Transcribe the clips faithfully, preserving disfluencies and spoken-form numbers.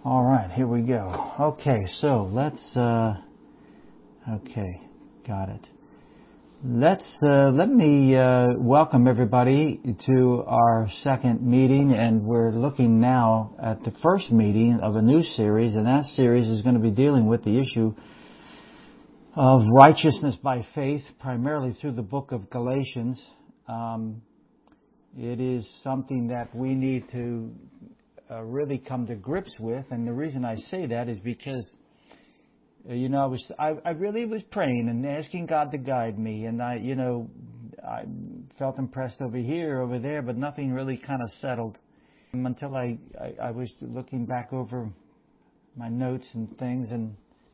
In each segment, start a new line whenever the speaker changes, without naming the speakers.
All right, here we go. Okay, so let's, uh, okay, got it. Let's, uh, let me, uh, welcome everybody to our second meeting, and we're looking now at the first meeting of a new series, and that series is going to be dealing with the issue of righteousness by faith, primarily through the book of Galatians. Um, it is something that we need to Uh, really come to grips with, and the reason I say that is because, uh, you know, I was I, I really was praying and asking God to guide me, and I, you know, I felt impressed over here, over there, but nothing really kind of settled until I, I I was looking back over my notes and things, and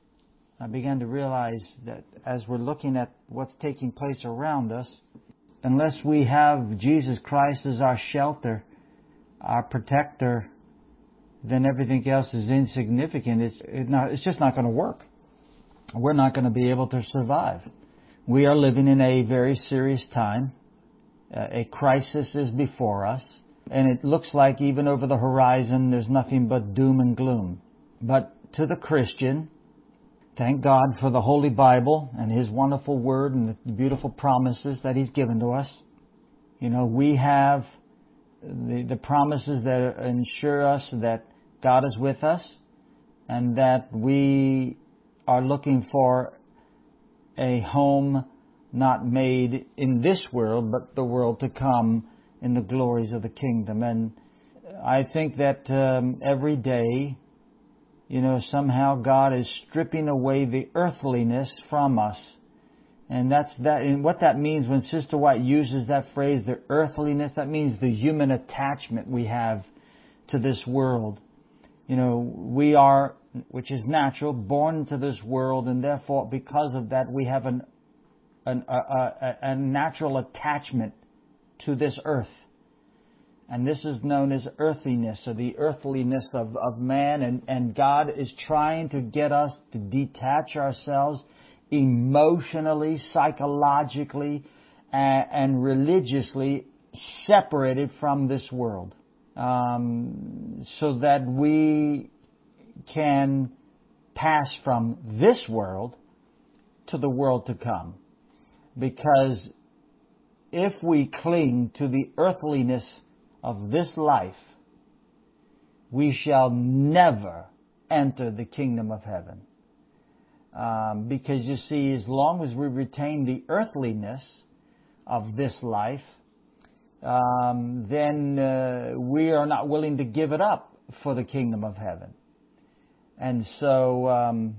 I began to realize that as we're looking at what's taking place around us, unless we have Jesus Christ as our shelter, our protector, then everything else is insignificant. It's, it not, it's just not going to work. We're not going to be able to survive. We are living in a very serious time. Uh, a crisis is before us, and it looks like even over the horizon there's nothing but doom and gloom. But to the Christian, thank God for the Holy Bible and His wonderful Word and the beautiful promises that He's given to us. You know, we have the, the promises that ensure us that God is with us, and that we are looking for a home not made in this world, but the world to come in the glories of the kingdom. And I think that um, every day, you know, somehow God is stripping away the earthliness from us. And that's that. And what that means when Sister White uses that phrase, the earthliness, that means the human attachment we have to this world. You know, we are, which is natural, born into this world, and therefore, because of that, we have an, an a, a, a natural attachment to this earth. And this is known as earthiness, or the earthliness of, of man. And, and God is trying to get us to detach ourselves emotionally, psychologically, and, and religiously separated from this world. Um, so that we can pass from this world to the world to come. Because if we cling to the earthliness of this life, we shall never enter the kingdom of heaven. Um, because you see, as long as we retain the earthliness of this life, Um, then uh, we are not willing to give it up for the kingdom of heaven. And so, um,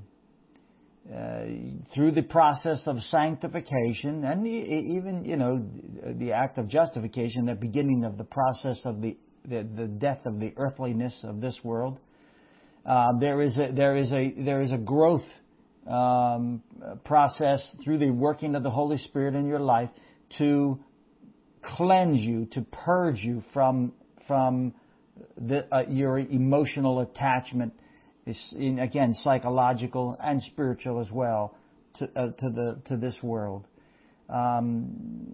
uh, through the process of sanctification, and even, you know, the act of justification, the beginning of the process of the the, the death of the earthliness of this world, uh, there is a there is a there is a growth um, process through the working of the Holy Spirit in your life to cleanse you, to purge you from from the, uh, your emotional attachment, is in, again, psychological and spiritual as well, to uh, to the to this world. Um,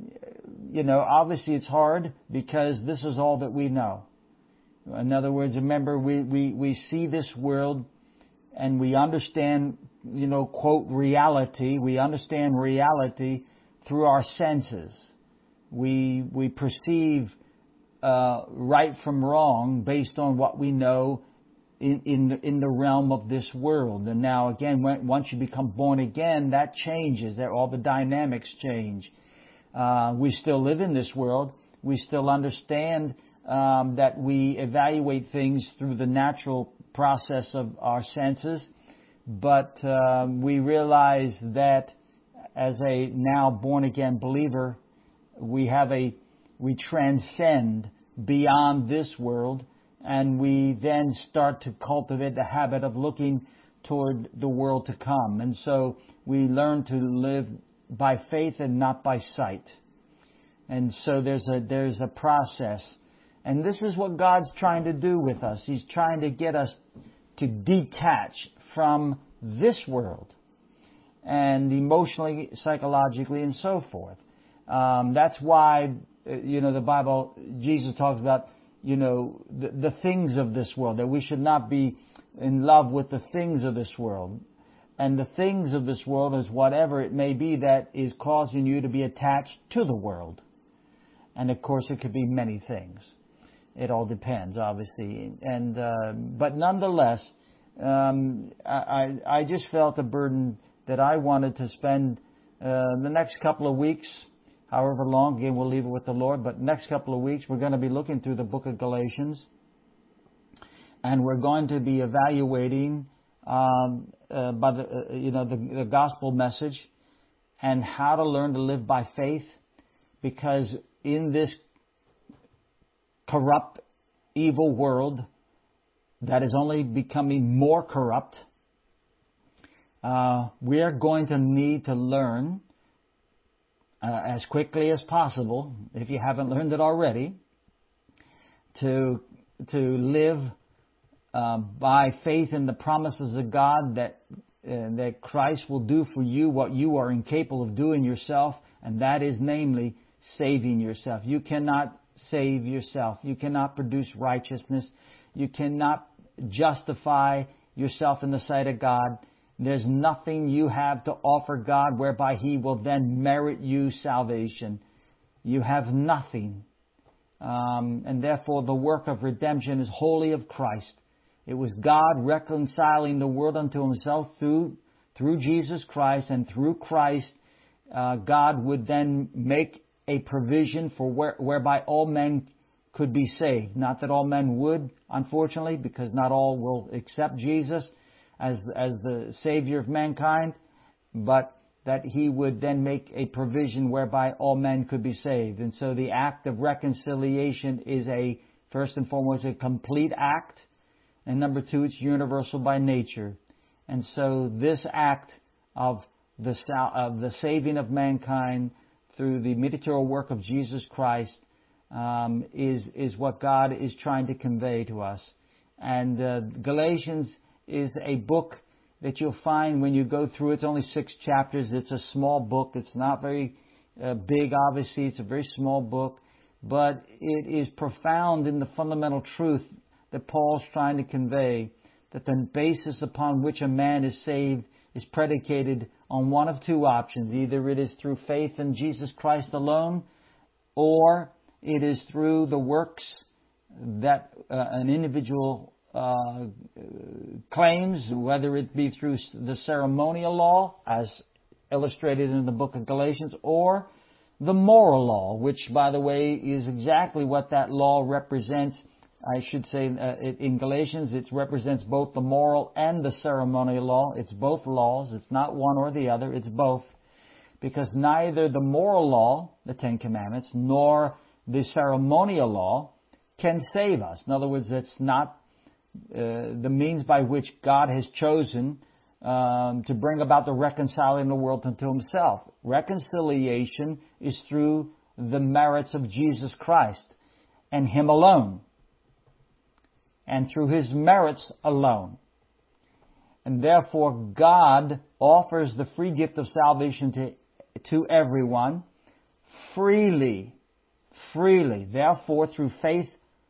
you know, obviously it's hard because this is all that we know. In other words, remember, we we we see this world and we understand, you know, quote, reality. We understand reality through our senses. We we perceive uh, right from wrong based on what we know in in the, in the realm of this world. And now again, when, once you become born again, that changes. That all the dynamics change. Uh, we still live in this world. We still understand um, that we evaluate things through the natural process of our senses, but uh, we realize that as a now born again believer, we have a, we transcend beyond this world, and we then start to cultivate the habit of looking toward the world to come. And so we learn to live by faith and not by sight. And so there's a, there's a process. And this is what God's trying to do with us. He's trying to get us to detach from this world, and emotionally, psychologically, and so forth. Um, that's why, you know, the Bible, Jesus talks about you know, the, the things of this world, that we should not be in love with the things of this world. And the things of this world is whatever it may be that is causing you to be attached to the world. And of course, it could be many things. It all depends, obviously. And uh, but nonetheless, um, I, I just felt a burden that I wanted to spend uh, the next couple of weeks, however long. Again, we'll leave it with the Lord. But next couple of weeks, we're going to be looking through the book of Galatians, and we're going to be evaluating um, uh, by the uh, you know the, the gospel message and how to learn to live by faith, because in this corrupt, evil world that is only becoming more corrupt, uh, we are going to need to learn uh, as quickly as possible, if you haven't learned it already, to to live uh, by faith in the promises of God that uh, that Christ will do for you what you are incapable of doing yourself, and that is namely saving yourself. You cannot save yourself. You cannot produce righteousness. You cannot justify yourself in the sight of God. There's nothing you have to offer God whereby He will then merit you salvation. You have nothing. Um, and therefore the work of redemption is wholly of Christ. It was God reconciling the world unto Himself through through Jesus Christ, and through Christ uh, God would then make a provision for where, whereby all men could be saved. Not that all men would, unfortunately, because not all will accept Jesus as as the Savior of mankind, but that He would then make a provision whereby all men could be saved. And so the act of reconciliation is a, first and foremost, a complete act, and number two, it's universal by nature. And so this act of the of the saving of mankind through the mediatorial work of Jesus Christ um, is is what God is trying to convey to us. And uh, Galatians is a book that you'll find when you go through. It's only six chapters. It's a small book. It's not very uh, big, obviously. It's a very small book. But it is profound in the fundamental truth that Paul's trying to convey, that the basis upon which a man is saved is predicated on one of two options. Either it is through faith in Jesus Christ alone, or it is through the works that uh, an individual uh, claims, whether it be through the ceremonial law, as illustrated in the book of Galatians, or the moral law, which, by the way, is exactly what that law represents. I should say uh, in Galatians, it represents both the moral and the ceremonial law. It's both laws. It's not one or the other. It's both. Because neither the moral law, the Ten Commandments, nor the ceremonial law can save us. In other words, it's not uh, the means by which God has chosen um, to bring about the reconciling the world unto Himself. Reconciliation is through the merits of Jesus Christ and Him alone, and through His merits alone. And therefore, God offers the free gift of salvation to, to everyone freely. Freely. Therefore, through faith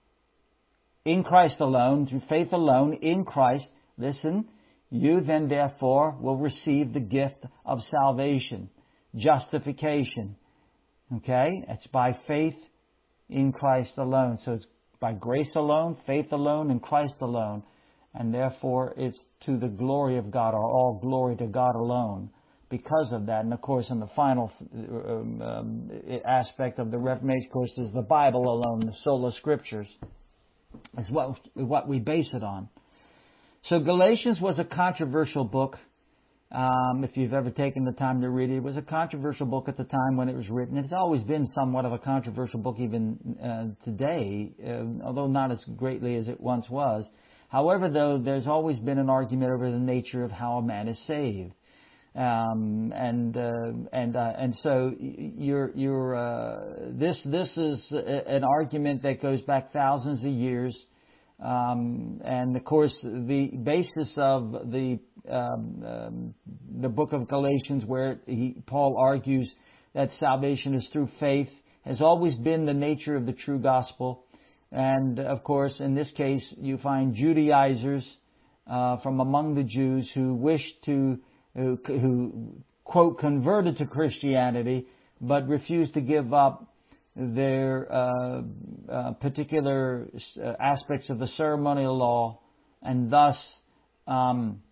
in Christ alone, through faith alone in Christ, listen, you then therefore will receive the gift of salvation, justification. Okay? It's by faith in Christ alone. So it's by grace alone, faith alone, and Christ alone. And therefore, it's to the glory of God, or all glory to God alone, because of that. And of course, in the final um, um, aspect of the Reformation, of course, is the Bible alone, the sola scriptures, is what, what we base it on. So Galatians was a controversial book. Um, if you've ever taken the time to read it, it was a controversial book at the time when it was written. It's always been somewhat of a controversial book even uh, today, uh, although not as greatly as it once was. However, though, there's always been an argument over the nature of how a man is saved, um, and uh, and uh, and so you're you're uh, this this is an argument that goes back thousands of years. Um, and of course, the basis of the um, um, the book of Galatians, where he, Paul argues that salvation is through faith, has always been the nature of the true gospel. And, of course, in this case, you find Judaizers uh, from among the Jews who wished to, who, who, quote, converted to Christianity, but refused to give up their uh, uh, particular uh, aspects of the ceremonial law, and thus um,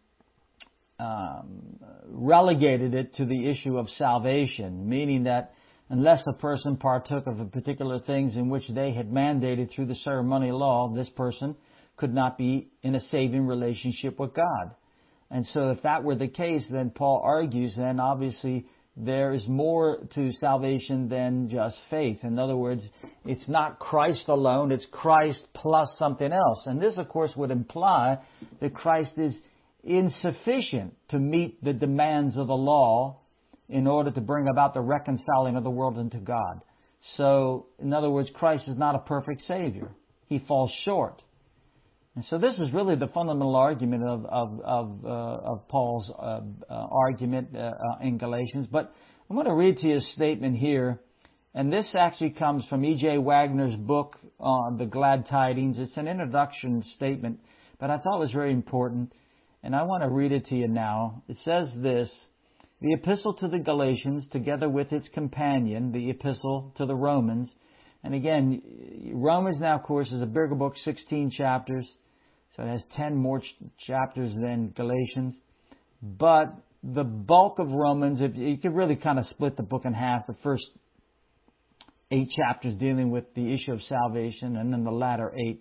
um, relegated it to the issue of salvation, meaning that unless a person partook of the particular things in which they had mandated through the ceremonial law, this person could not be in a saving relationship with God. And so if that were the case, then Paul argues, then obviously there is more to salvation than just faith. In other words, it's not Christ alone, it's Christ plus something else. And this, of course, would imply that Christ is insufficient to meet the demands of the law in order to bring about the reconciling of the world unto God. So, in other words, Christ is not a perfect Savior. He falls short. And so this is really the fundamental argument of of of, uh, of Paul's uh, uh, argument uh, uh, in Galatians. But I'm going to read to you a statement here, and this actually comes from E J Wagner's book on the Glad Tidings. It's an introduction statement, but I thought it was very important, and I want to read it to you now. It says this: the epistle to the Galatians, together with its companion, the epistle to the Romans. And again, Romans now, of course, is a bigger book, sixteen chapters. So it has ten more ch- chapters than Galatians. But the bulk of Romans, if you could really kind of split the book in half, the first eight chapters dealing with the issue of salvation, and then the latter eight.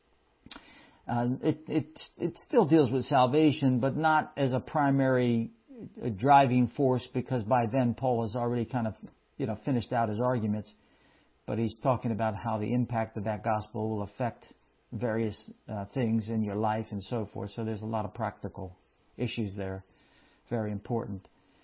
Uh, it, it, it still deals with salvation, but not as a primary driving force, because by then Paul has already kind of, you know, finished out his arguments. But he's talking about how the impact of that gospel will affect various uh, things in your life and so forth. So there's a lot of practical issues there, very important.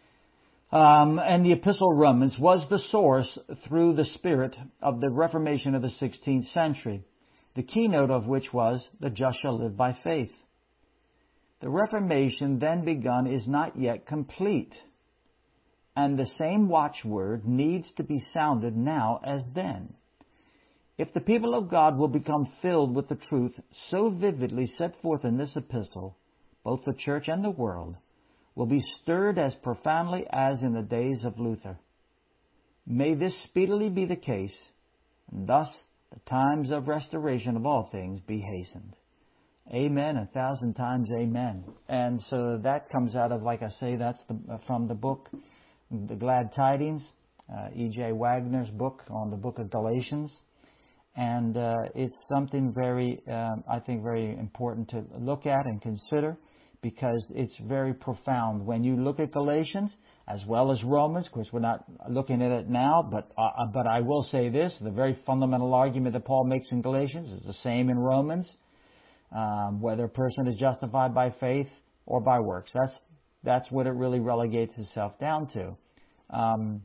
Um, and the Epistle of Romans was the source through the spirit of the Reformation of the sixteenth century, the keynote of which was, the just shall live by faith. The Reformation then begun is not yet complete, and the same watchword needs to be sounded now as then. If the people of God will become filled with the truth so vividly set forth in this epistle, both the church and the world will be stirred as profoundly as in the days of Luther. May this speedily be the case, and thus the times of restoration of all things be hastened. Amen, a thousand times amen. And so that comes out of, like I say, that's the, from the book, The Glad Tidings, uh, E J Wagner's book on the book of Galatians. And uh, it's something very, um, I think, very important to look at and consider, because it's very profound. When you look at Galatians, as well as Romans, of course, we're not looking at it now, but uh, but I will say this, the very fundamental argument that Paul makes in Galatians is the same in Romans, um, whether a person is justified by faith or by works. That's, that's what it really relegates itself down to. Um,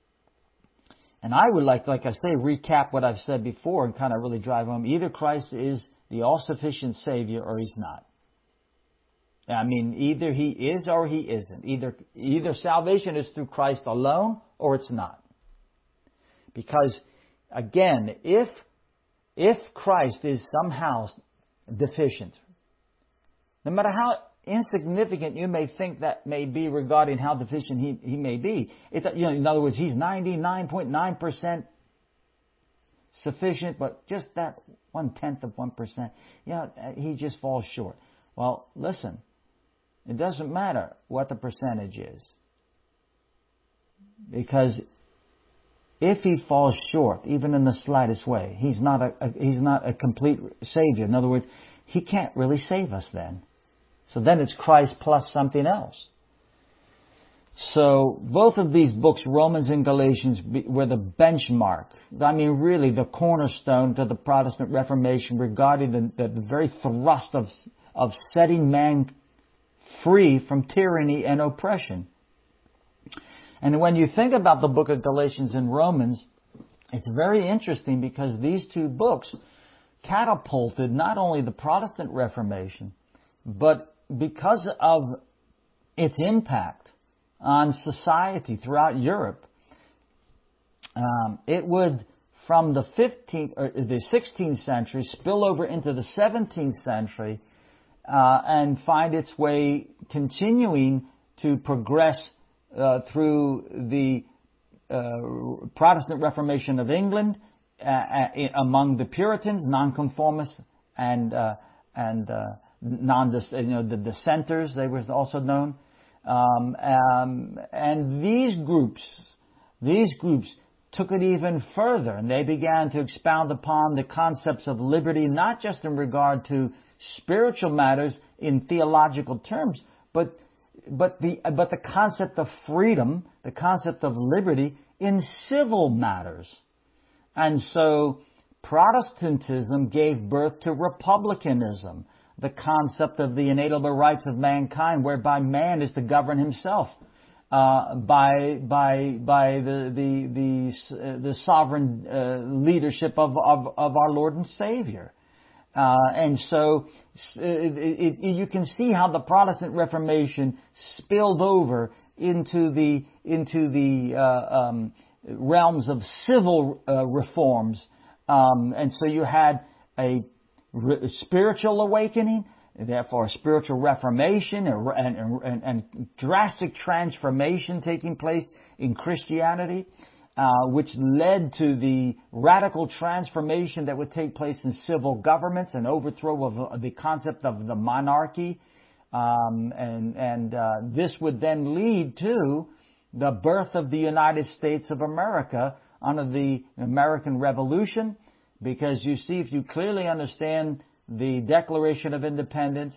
And I would like, like I say, recap what I've said before and kind of really drive home. Either Christ is the all-sufficient Savior or He's not. I mean, either He is or He isn't. Either, either salvation is through Christ alone or it's not. Because, again, if, if Christ is somehow deficient, no matter how insignificant you may think that may be regarding how deficient he, he may be. It, you know, in other words, he's ninety-nine point nine percent sufficient, but just that one-tenth of one percent, you know, he just falls short. Well, listen, it doesn't matter what the percentage is. Because if he falls short, even in the slightest way, he's not a, a he's not a complete Savior. In other words, He can't really save us then. So then it's Christ plus something else. So both of these books, Romans and Galatians, were the benchmark. I mean, really the cornerstone to the Protestant Reformation regarding the, the, the very thrust of, of setting man free from tyranny and oppression. And when you think about the book of Galatians and Romans, it's very interesting because these two books catapulted not only the Protestant Reformation, but because of its impact on society throughout Europe, um, it would from the fifteenth or the sixteenth century spill over into the seventeenth century uh, and find its way continuing to progress uh, through the uh, Protestant Reformation of England uh, among the Puritans, nonconformists, and uh, and uh, non you know the dissenters, they were also known, um, um, and these groups these groups took it even further, and they began to expound upon the concepts of liberty, not just in regard to spiritual matters in theological terms, but but the but the concept of freedom, the concept of liberty in civil matters. And so Protestantism gave birth to republicanism, the concept of the inalienable rights of mankind, whereby man is to govern himself uh, by by by the the the, uh, the sovereign uh, leadership of, of of our Lord and Savior. Uh, and so it, it, it, you can see how the Protestant Reformation spilled over into the into the uh, um, realms of civil uh, reforms. Um, and so you had a re- spiritual awakening, therefore a spiritual reformation, and, and, and drastic transformation taking place in Christianity, uh, which led to the radical transformation that would take place in civil governments and overthrow of the concept of the monarchy. Um, and and uh, this would then lead to the birth of the United States of America under the American Revolution, because you see, if you clearly understand the Declaration of Independence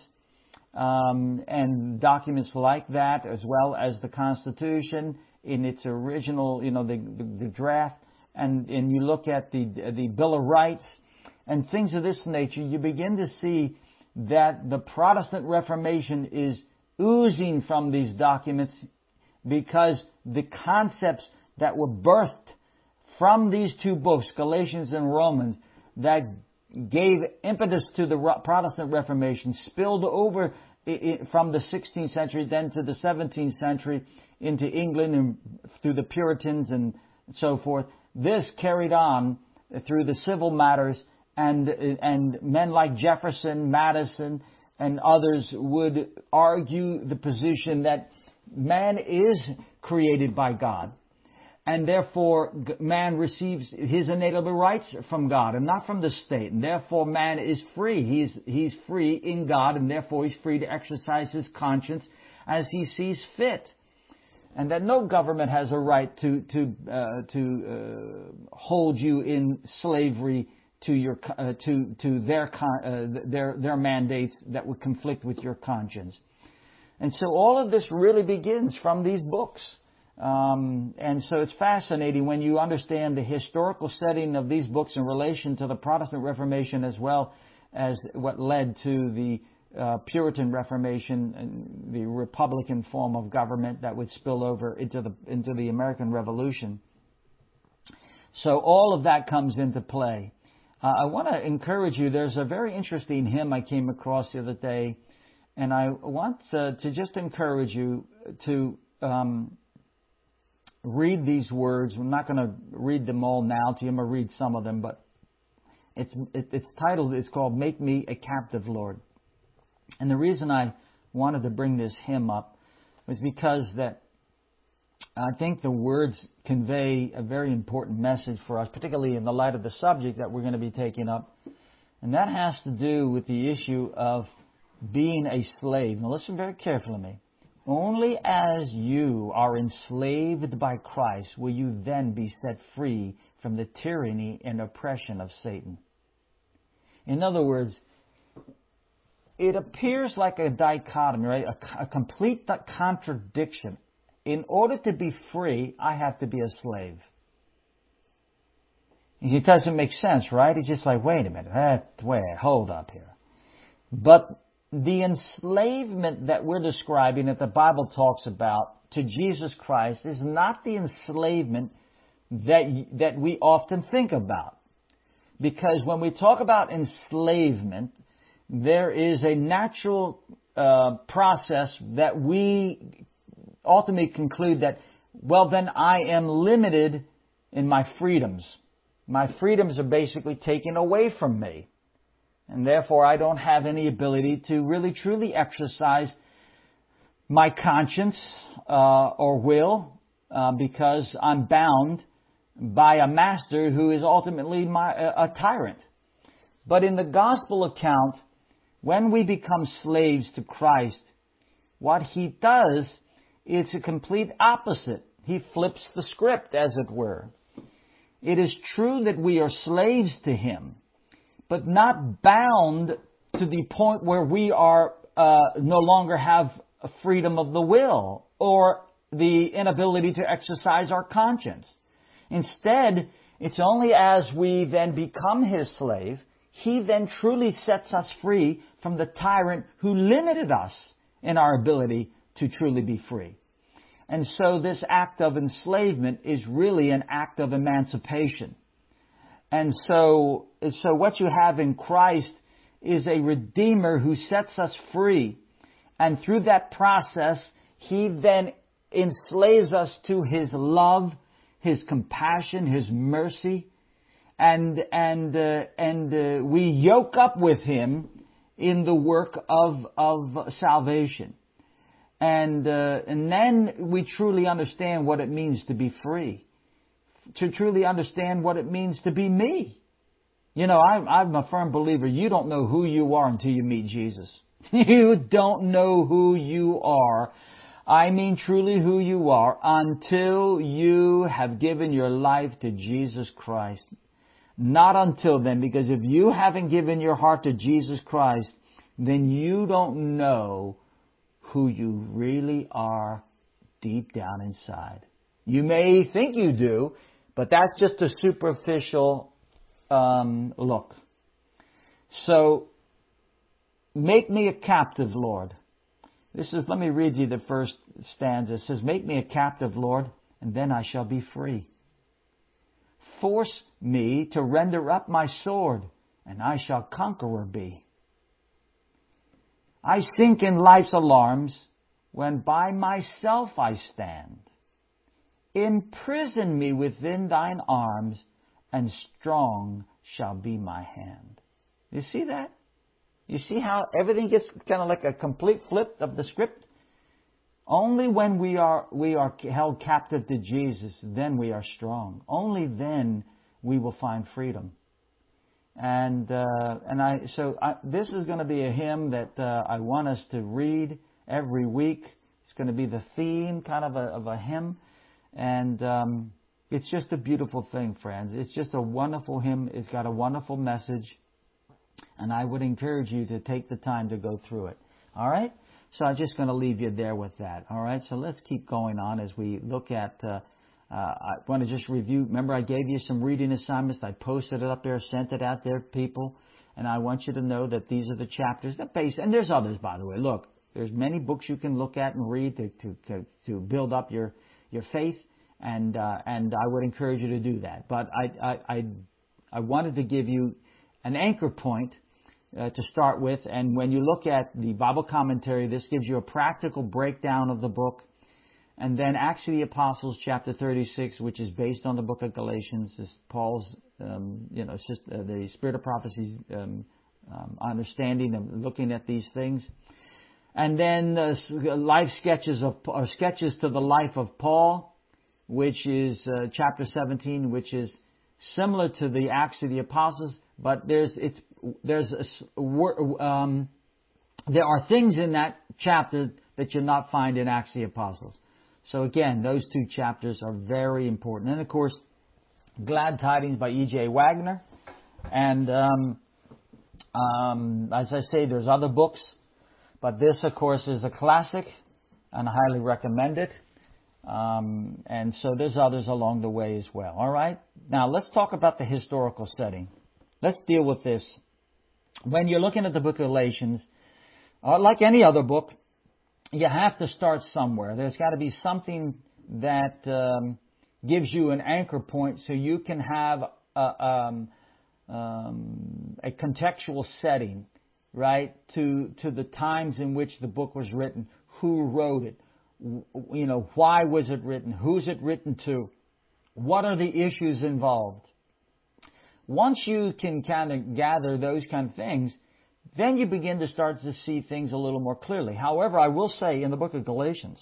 um, and documents like that, as well as the Constitution in its original, you know, the, the, the draft, and, and you look at the the Bill of Rights and things of this nature, you begin to see that the Protestant Reformation is oozing from these documents, because the concepts that were birthed from these two books, Galatians and Romans, that gave impetus to the Protestant Reformation, spilled over from the sixteenth century, then to the seventeenth century, into England and through the Puritans and so forth. This carried on through the civil matters, and and men like Jefferson, Madison, and others would argue the position that man is created by God, and therefore man receives his inalienable rights from God and not from the state, and therefore man is free. He's he's free in God, and therefore he's free to exercise his conscience as he sees fit, and that no government has a right to to uh, to uh, hold you in slavery to your uh, to to their uh, their their mandates that would conflict with your conscience. And so all of this really begins from these books. Um, and so it's fascinating when you understand the historical setting of these books in relation to the Protestant Reformation, as well as what led to the uh, Puritan Reformation and the Republican form of government that would spill over into the into the American Revolution. So all of that comes into play. Uh, I want to encourage you. There's a very interesting hymn I came across the other day, and I want uh, to just encourage you to um, read these words. I'm not going to read them all now to you. I'm going to read some of them, but it's it, it's titled, it's called "Make Me a Captive, Lord." And the reason I wanted to bring this hymn up was because that I think the words convey a very important message for us, particularly in the light of the subject that we're going to be taking up. And that has to do with the issue of being a slave. Now listen very carefully to me. Only as you are enslaved by Christ will you then be set free from the tyranny and oppression of Satan. In other words, it appears like a dichotomy, right? A, a complete contradiction. In order to be free, I have to be a slave. It doesn't make sense, right? It's just like, wait a minute, that, wait, hold up here. But the enslavement that we're describing, that the Bible talks about, to Jesus Christ is not the enslavement that that we often think about. Because when we talk about enslavement, there is a natural uh, process that we ultimately conclude that, well, then I am limited in my freedoms. My freedoms are basically taken away from me. And therefore, I don't have any ability to really truly exercise my conscience uh, or will uh, because I'm bound by a master who is ultimately my, a, a tyrant. But in the gospel account, when we become slaves to Christ, what he does is a complete opposite. He flips the script, as it were. It is true that we are slaves to him, but not bound to the point where we are uh, no longer have freedom of the will or the inability to exercise our conscience. Instead, it's only as we then become his slave, he then truly sets us free from the tyrant who limited us in our ability to truly be free. And so this act of enslavement is really an act of emancipation. And so, so what you have in Christ is a Redeemer who sets us free. And through that process, he then enslaves us to his love, his compassion, his mercy. And, and, uh, and uh, we yoke up with him in the work of, of salvation. And, uh, and then we truly understand what it means to be free. To truly understand what it means to be me. You know, I'm, I'm a firm believer, you don't know who you are until you meet Jesus. You don't know who you are. I mean truly who you are until you have given your life to Jesus Christ. Not until then, because if you haven't given your heart to Jesus Christ, then you don't know who you really are deep down inside. You may think you do, but that's just a superficial um, look. So, make me a captive, Lord. This is, let me read you the first stanza. It says, make me a captive, Lord, and then I shall be free. Force me to render up my sword, and I shall conqueror be. I sink in life's alarms when by myself I stand. Imprison me within thine arms, and strong shall be my hand. You see that? You see how everything gets kind of like a complete flip of the script? Only when we are we are held captive to Jesus, then we are strong. Only then we will find freedom. And uh, and I so I, this is going to be a hymn that uh, I want us to read every week. It's going to be the theme, kind of a of a hymn, and um, it's just a beautiful thing, friends. It's just a wonderful hymn. It's got a wonderful message, and I would encourage you to take the time to go through it. All right. So I'm just going to leave you there with that. All right. So let's keep going on as we look at. Uh, Uh, I want to just review. Remember, I gave you some reading assignments. I posted it up there, sent it out there, people. And I want you to know that these are the chapters that base. And there's others, by the way. Look, there's many books you can look at and read to to to build up your your faith. And uh, and I would encourage you to do that. But I I I, I wanted to give you an anchor point uh, to start with. And when you look at the Bible commentary, this gives you a practical breakdown of the book. And then Acts of the Apostles, chapter thirty-six, which is based on the book of Galatians, is Paul's, um, you know, it's just uh, the Spirit of Prophecy um, um, understanding and looking at these things. And then uh, life sketches of or sketches to the life of Paul, which is uh, chapter seventeen, which is similar to the Acts of the Apostles, but there's it's there's a, um, there are things in that chapter that you'll not find in Acts of the Apostles. So again, those two chapters are very important. And of course, Glad Tidings by E J Wagner. And um, um, as I say, there's other books. But this, of course, is a classic, and I highly recommend it. Um, and so there's others along the way as well. All right? Now, let's talk about the historical setting. Let's deal with this. When you're looking at the book of Galatians, uh, like any other book, you have to start somewhere. There's got to be something that um, gives you an anchor point so you can have a, um, um, a contextual setting, right, to to the times in which the book was written, who wrote it, you know, why was it written, who's it written to, what are the issues involved. once you can kind of gather those kind of things, then you begin to start to see things a little more clearly. However, I will say in the book of Galatians,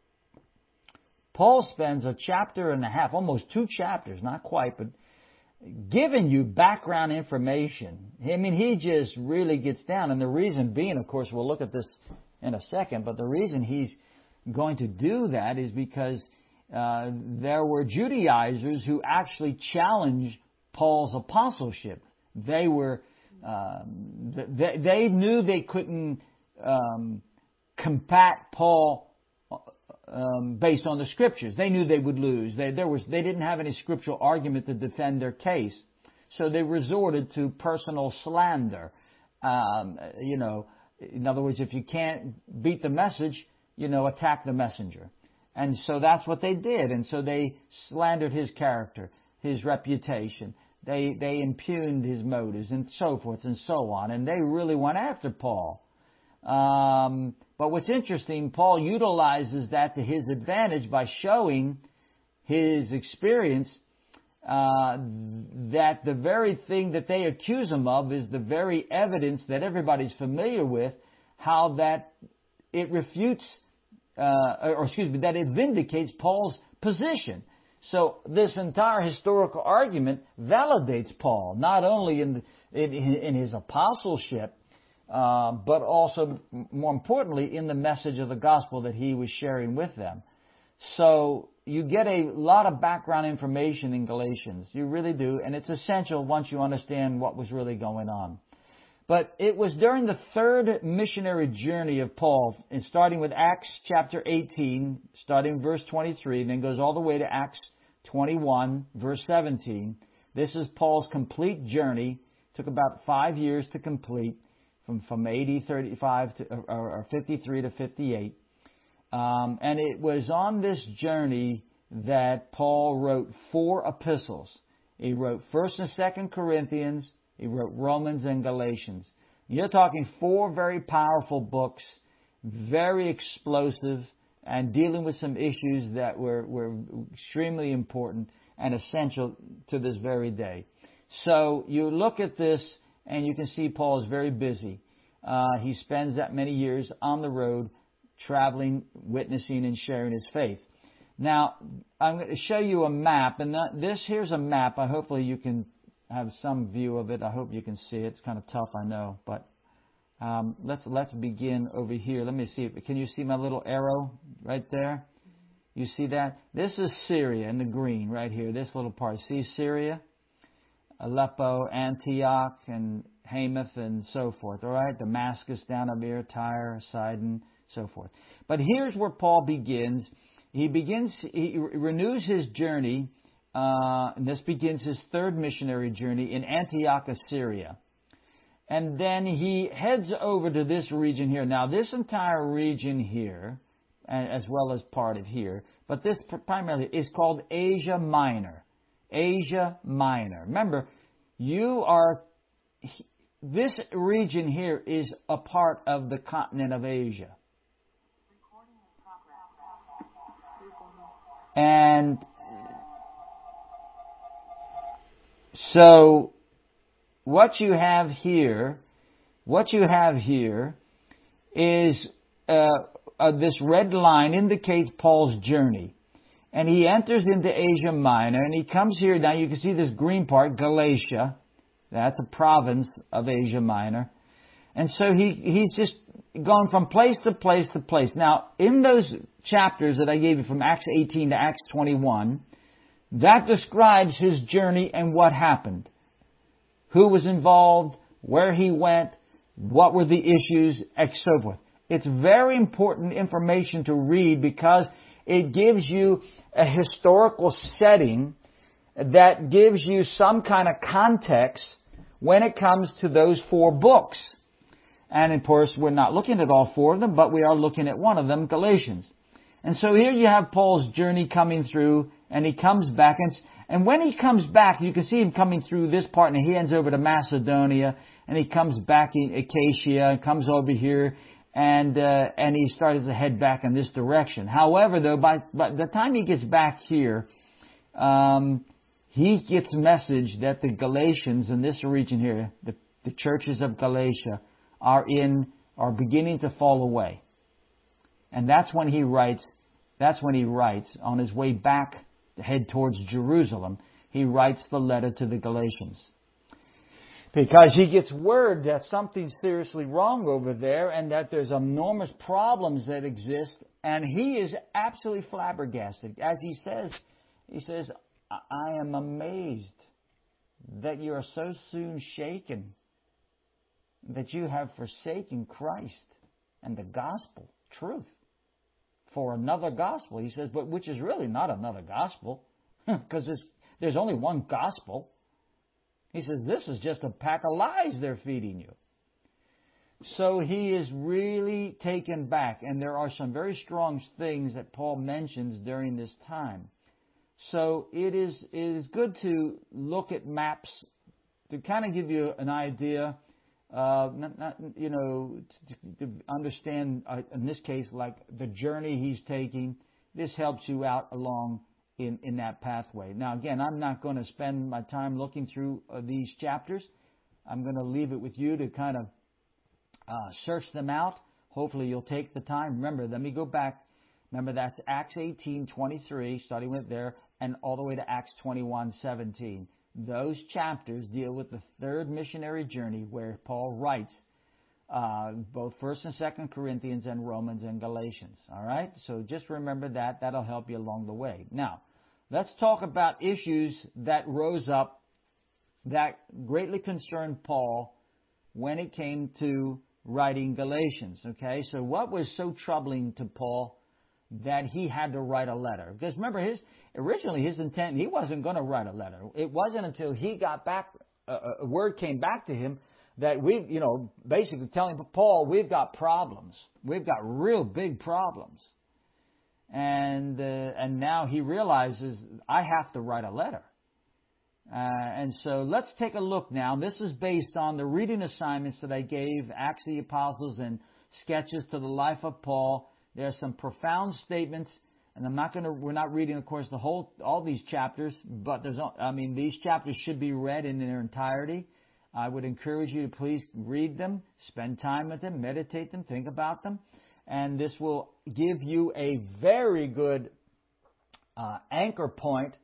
Paul spends a chapter and a half, almost two chapters, not quite, but giving you background information. I mean, he just really gets down. And the reason being, of course, we'll look at this in a second, but the reason he's going to do that is because uh, there were Judaizers who actually challenged Paul's apostleship. They were, um, they, they knew they couldn't um, combat Paul um, based on the Scriptures. They knew they would lose. They, there was, they didn't have any scriptural argument to defend their case. So they resorted to personal slander. Um, you know, in other words, if you can't beat the message, you know, attack the messenger. And so that's what they did. And so they slandered his character, his reputation. They they impugned his motives and so forth and so on. And they really went after Paul. Um, but what's interesting, Paul utilizes that to his advantage by showing his experience uh, that the very thing that they accuse him of is the very evidence that everybody's familiar with, how that it refutes, uh, or excuse me, that it vindicates Paul's position. So this entire historical argument validates Paul, not only in, the, in, in his apostleship, uh, but also, more importantly, in the message of the gospel that he was sharing with them. So you get a lot of background information in Galatians. You really do. And it's essential once you understand what was really going on. But it was during the third missionary journey of Paul, and starting with Acts chapter eighteen, starting verse twenty-three, and then goes all the way to Acts twenty-one, verse seventeen. This is Paul's complete journey. It took about five years to complete, from, from A D thirty-five to, or, or fifty-three to fifty-eight. Um, and it was on this journey that Paul wrote four epistles. He wrote First and Second Corinthians. He wrote Romans and Galatians. You're talking four very powerful books, very explosive, and dealing with some issues that were, were extremely important and essential to this very day. So you look at this, and you can see Paul is very busy. Uh, he spends that many years on the road, traveling, witnessing, and sharing his faith. Now, I'm going to show you a map, and this here's a map. I hopefully you can have some view of it. I hope you can see it. It's kind of tough, I know, but um, let's let's begin over here. Let me see. Can you see my little arrow right there? You see that? This is Syria in the green right here. This little part. See Syria, Aleppo, Antioch, and Hamath, and so forth. All right, Damascus down up here, Tyre, Sidon, so forth. But here's where Paul begins. He begins. He renews his journey. Uh, and this begins his third missionary journey in Antioch, Syria. And then he heads over to this region here. Now, this entire region here, as well as part of here, but this primarily is called Asia Minor. Asia Minor. Remember, you are, this region here is a part of the continent of Asia. And so, what you have here, what you have here is uh, uh, this red line indicates Paul's journey. And he enters into Asia Minor, and he comes here. Now you can see this green part, Galatia. That's a province of Asia Minor. And so he he's just gone from place to place to place. Now, in those chapters that I gave you from Acts eighteen to Acts twenty-one, that describes his journey and what happened. Who was involved, where he went, what were the issues, and so forth. It's very important information to read because it gives you a historical setting that gives you some kind of context when it comes to those four books. And of course, we're not looking at all four of them, but we are looking at one of them, Galatians. And so here you have Paul's journey coming through, and he comes back. And, and when he comes back, you can see him coming through this part, and he ends over to Macedonia, and he comes back in Achaia, and comes over here, and uh, and he starts to head back in this direction. However, though, by, by the time he gets back here, um, he gets message that the Galatians in this region here, the, the churches of Galatia, are in are beginning to fall away. And that's when he writes, that's when he writes, on his way back to head towards Jerusalem, he writes the letter to the Galatians. Because he gets word that something's seriously wrong over there and that there's enormous problems that exist. And he is absolutely flabbergasted. As he says, he says, I am amazed that you are so soon shaken, that you have forsaken Christ and the gospel, truth, for another gospel. He says, but which is really not another gospel, because there's, there's only one gospel. He says, this is just a pack of lies they're feeding you. So he is really taken back. And there are some very strong things that Paul mentions during this time. So it is, it is good to look at maps to kind of give you an idea, uh, not, not, you know, to, to understand, uh, in this case, like the journey he's taking. This helps you out along In, in that pathway. Now, again, I'm not going to spend my time looking through uh, these chapters. I'm going to leave it with you to kind of uh, search them out. Hopefully, you'll take the time. Remember, let me go back. Remember, that's Acts eighteen twenty-three, starting with there, and all the way to Acts twenty-one seventeen. Those chapters deal with the third missionary journey where Paul writes uh, both First and Second Corinthians and Romans and Galatians. All right? So just remember that. That'll help you along the way. Now, let's talk about issues that rose up that greatly concerned Paul when it came to writing Galatians. Okay? So what was so troubling to Paul that he had to write a letter? Because remember, his originally his intent, he wasn't going to write a letter. It wasn't until he got back, uh, a word came back to him that we, you know, basically telling Paul, we've got problems. We've got real big problems. And uh, and now he realizes, I have to write a letter. Uh, and so let's take a look now. This is based on the reading assignments that I gave, Acts of the Apostles and sketches to the life of Paul. There are some profound statements, and I'm not going to, we're not reading, of course, the whole, all these chapters, but there's, I mean, these chapters should be read in their entirety. I would encourage you to please read them, spend time with them, meditate them, think about them. And this will give you a very good uh, anchor point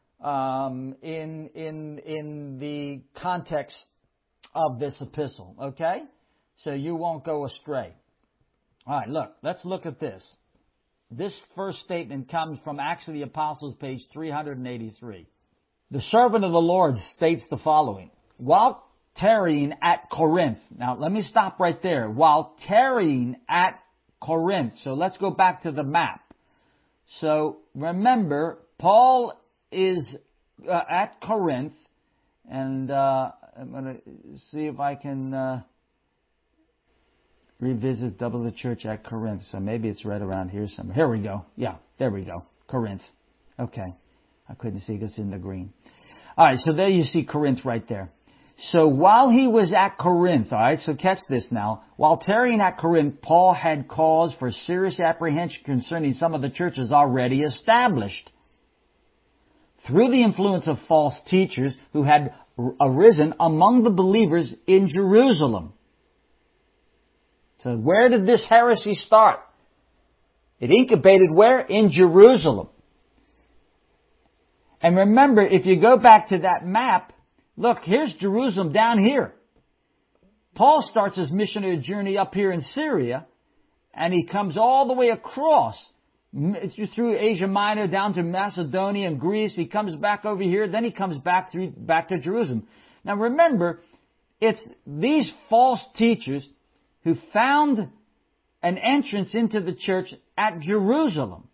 um, in, in, in the context of this epistle, okay? So you won't go astray. All right, look, let's look at this. This first statement comes from Acts of the Apostles, page three eighty-three. The servant of the Lord states the following. While tarrying at Corinth. Now, let me stop right there. While tarrying at Corinth. So let's go back to the map. So remember, Paul is uh, at Corinth. And uh, I'm going to see if I can uh, revisit double the church at Corinth. So maybe it's right around here somewhere. Here we go. Yeah, there we go. Corinth. Okay. I couldn't see because it's in the green. All right, so there you see Corinth right there. So while he was at Corinth, all right, so catch this now. While tarrying at Corinth, Paul had cause for serious apprehension concerning some of the churches already established, through the influence of false teachers who had arisen among the believers in Jerusalem. So where did this heresy start? It incubated where? In Jerusalem. And remember, if you go back to that map, look, here's Jerusalem down here. Paul starts his missionary journey up here in Syria, and he comes all the way across through Asia Minor down to Macedonia and Greece. He comes back over here, then he comes back through back to Jerusalem. Now remember, it's these false teachers who found an entrance into the church at Jerusalem.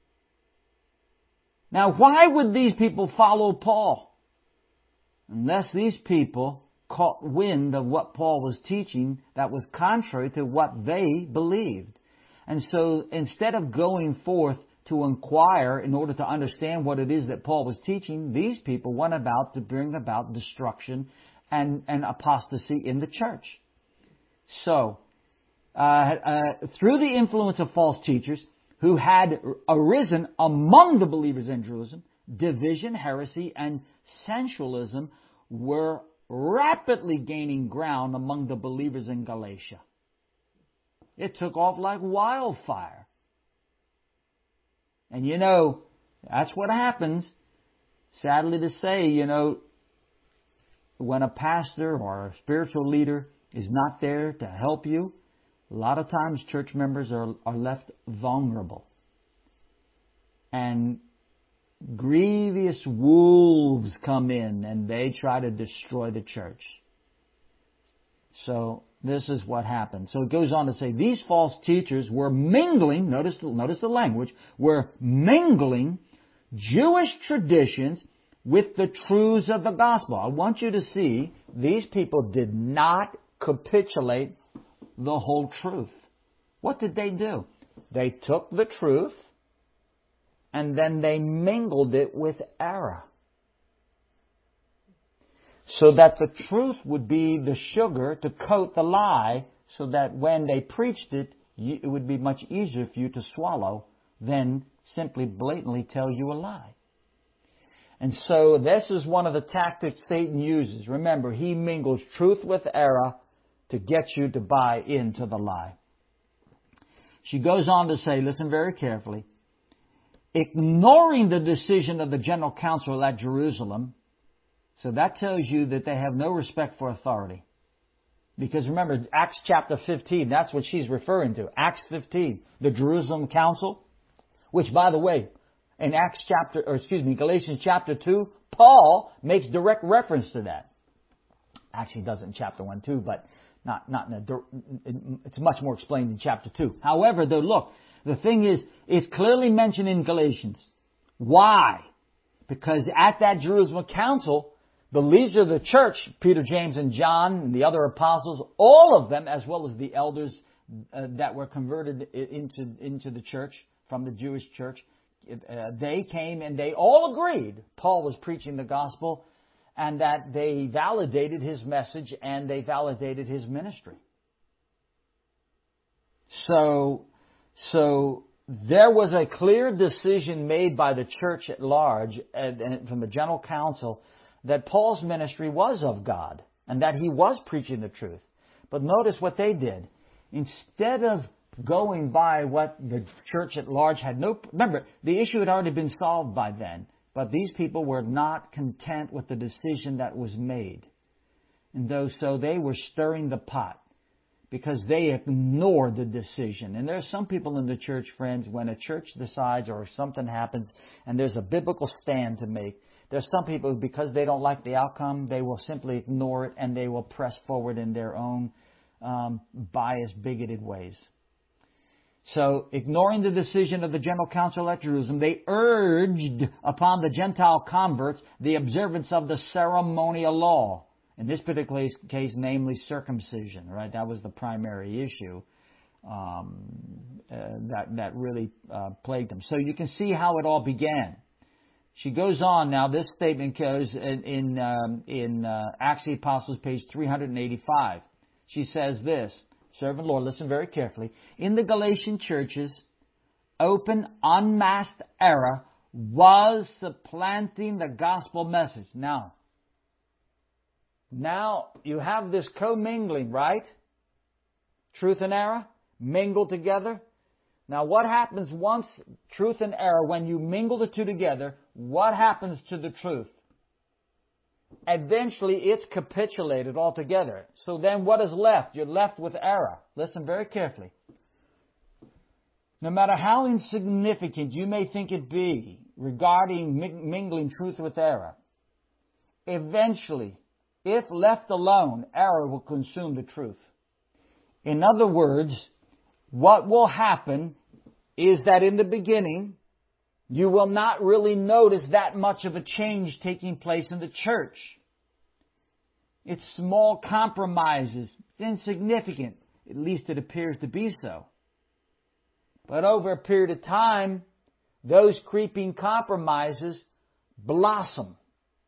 Now, why would these people follow Paul? Unless these people caught wind of what Paul was teaching that was contrary to what they believed. And so instead of going forth to inquire in order to understand what it is that Paul was teaching, these people went about to bring about destruction and, and apostasy in the church. So, uh, uh, through the influence of false teachers who had arisen among the believers in Jerusalem, division, heresy, and sensualism were rapidly gaining ground among the believers in Galatia. It took off like wildfire. And you know, that's what happens. Sadly to say, you know, when a pastor or a spiritual leader is not there to help you, a lot of times church members are, are left vulnerable. And grievous wolves come in and they try to destroy the church. So this is what happened. So it goes on to say, these false teachers were mingling, notice, notice the language, were mingling Jewish traditions with the truths of the gospel. I want you to see, these people did not capitulate the whole truth. What did they do? They took the truth and then they mingled it with error, so that the truth would be the sugar to coat the lie, so that when they preached it, it would be much easier for you to swallow than simply blatantly tell you a lie. And so this is one of the tactics Satan uses. Remember, he mingles truth with error to get you to buy into the lie. She goes on to say, listen very carefully, ignoring the decision of the General Council at Jerusalem. So that tells you that they have no respect for authority. Because remember, Acts chapter fifteen, that's what she's referring to. Acts fifteen, the Jerusalem Council, which, by the way, in Acts chapter, or excuse me, Galatians chapter two, Paul makes direct reference to that. Actually does it in chapter one too, but not, not in a, it's much more explained in chapter two. However, though, look, the thing is, it's clearly mentioned in Galatians. Why? Because at that Jerusalem Council, the leaders of the church, Peter, James, and John, and the other apostles, all of them, as well as the elders uh, that were converted into, into the church, from the Jewish church, uh, they came and they all agreed Paul was preaching the gospel and that they validated his message and they validated his ministry. So, so there was a clear decision made by the church at large and, and from the General Council that Paul's ministry was of God and that he was preaching the truth. But notice what they did. Instead of going by what the church at large had no... Remember, the issue had already been solved by then. But these people were not content with the decision that was made. And though so they were stirring the pot because they ignored the decision. And there are some people in the church, friends, when a church decides or something happens and there's a biblical stand to make, there's some people, because they don't like the outcome, they will simply ignore it and they will press forward in their own um, biased, bigoted ways. So, ignoring the decision of the General Council at Jerusalem, they urged upon the Gentile converts the observance of the ceremonial law. In this particular case, namely circumcision, right? That was the primary issue um, uh, that, that really uh, plagued them. So you can see how it all began. She goes on now. This statement goes in in, um, in uh, Acts of the Apostles, page three eighty-five. She says this, servant Lord, listen very carefully. In the Galatian churches, open, unmasked error was supplanting the gospel message. Now, now you have this commingling, right? Truth and error mingle together. Now, what happens once truth and error, when you mingle the two together, what happens to the truth? Eventually, it's capitulated altogether. So then what is left? You're left with error. Listen very carefully. No matter how insignificant you may think it be regarding mingling truth with error, eventually, if left alone, error will consume the truth. In other words, what will happen is that in the beginning, you will not really notice that much of a change taking place in the church. It's small compromises. It's insignificant. At least it appears to be so. But over a period of time, those creeping compromises blossom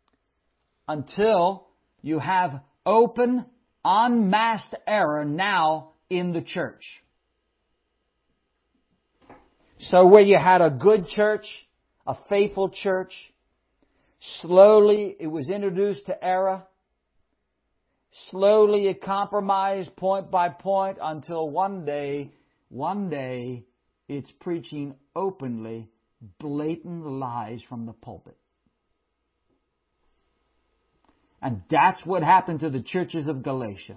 until you have open, unmasked error now in the church. So where you had a good church, a faithful church, Slowly it was introduced to error. Slowly it compromised point by point until one day, one day, it's preaching openly blatant lies from the pulpit. And that's what happened to the churches of Galatia.